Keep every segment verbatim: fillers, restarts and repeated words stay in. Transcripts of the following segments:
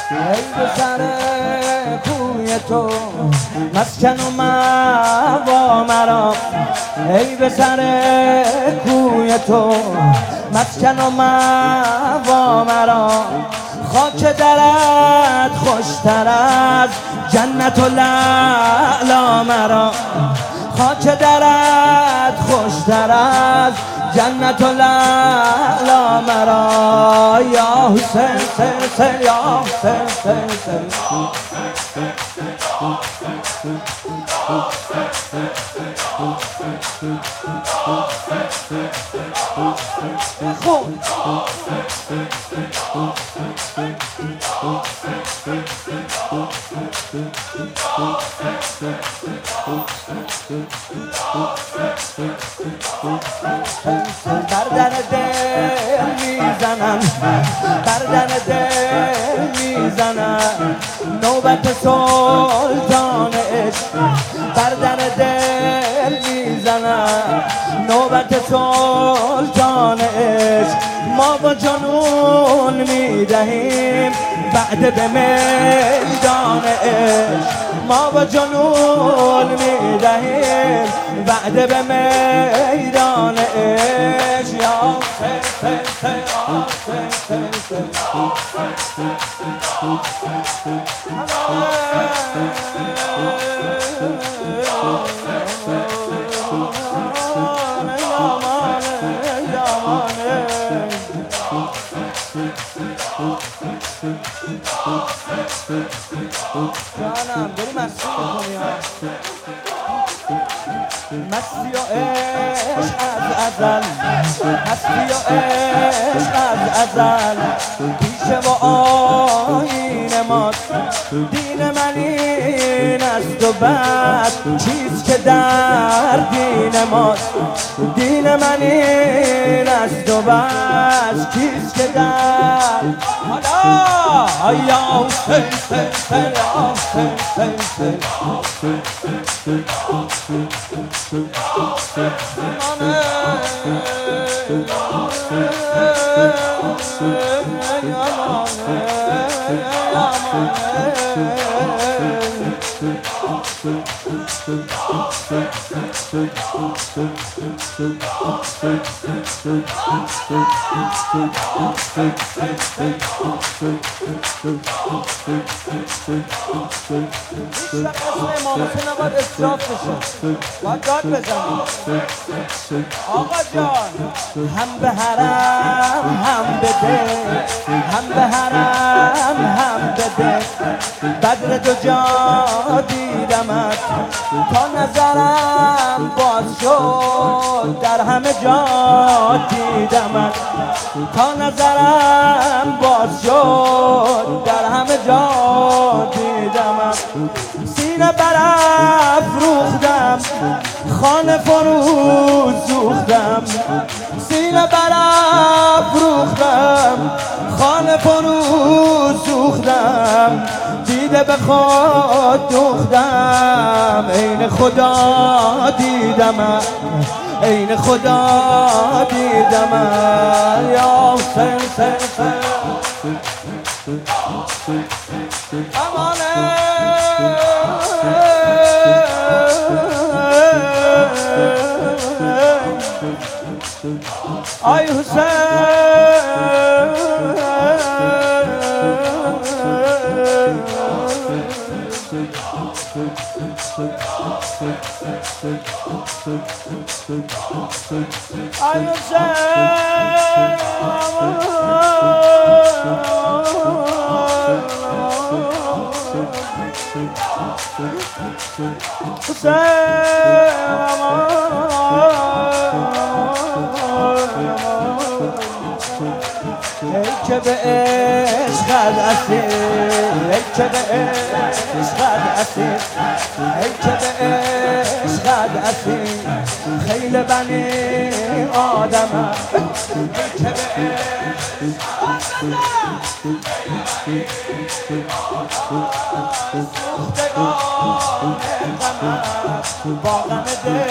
ای به سر کوی تو مسکن و مأوا مرا، ای به سر کوی تو مسکن و مأوا مرا. خاک درت خوشتر از جنت الاعلی مرا، خاک درت خوشتر از جنت الاعلی مرا. یا حسین سر سر یا حسین سر سر خون بر در دل میزنم، بر در دل میزنم نوبت سلطان عشق، بر در دل میزنم نوبت سلطان عشق. ما با جنون میدهیم بعد به میدان عشق، ما با جنون میدهیم بعد به میدان عشق. یا سر سر سر سر سر جانم داری مستی میکنی ها، مستی و عشق از ازل، مستی و عشق از ازل پیش و آیین ماست. دین من این است و بعد چیز که در دین ماست، دین من این است و بعد چیز که در حالا یا حسین سر سر یا حسین سر امام حسین نباید اصراف بشه، باید داد بزنیم. آقا جان هم به حرم هم به دل، هم به حرم هم به دل بدر دو جا دیدمت تا نظرم باز شد، در همه جا دیدمت تا نظرم باز شد، در همه جا دیدمت. سینه برافروختم خانه فروز سوختم، سینه برافروختم خانه فروز سوختم، دیده به خود دوختم عین خدا دیدم، عین خدا دیدم. یا حسین سر سر امانه آی حسین آی ای که به عشقت اسیر، ای که به عشقت اسیر، ای که به عشقت اسیر خیل بنی آدم، ای که به سوختگان غمم با غم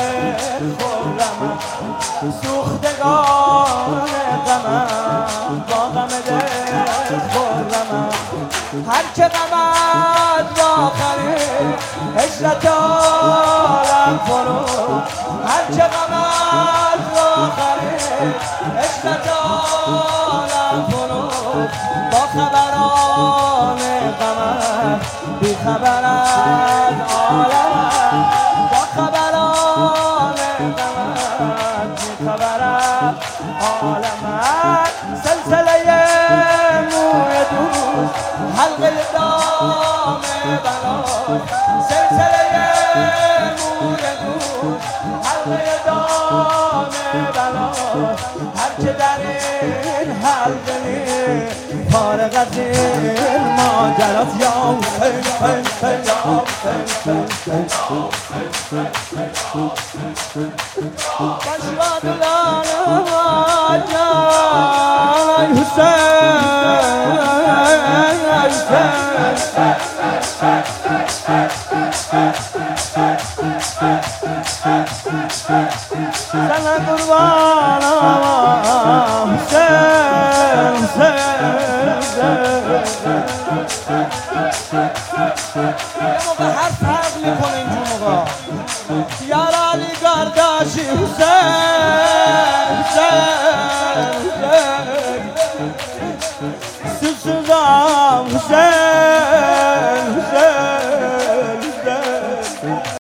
دل خورم، سوختگان غمم غم دل خورمم هر که غمت را خرید عشرت عالم فرو هر که غمت را خرید عشرت عالم فرو با خبران غمت بی خبر از عالم با خبران غمت بی خبر از عالم سلسله موی دوست حلقه دام بلاد سلسله موی دوست حلقه دام بلاد هرچه در این حلقه نی فارغ از این ماجراست یا حسین حسین یا حسین بشواد الان جای حسین سلام قربانم حسین یه موقع هر فرق میکنه اینجور موقع یار علی گرداشی حسین حسین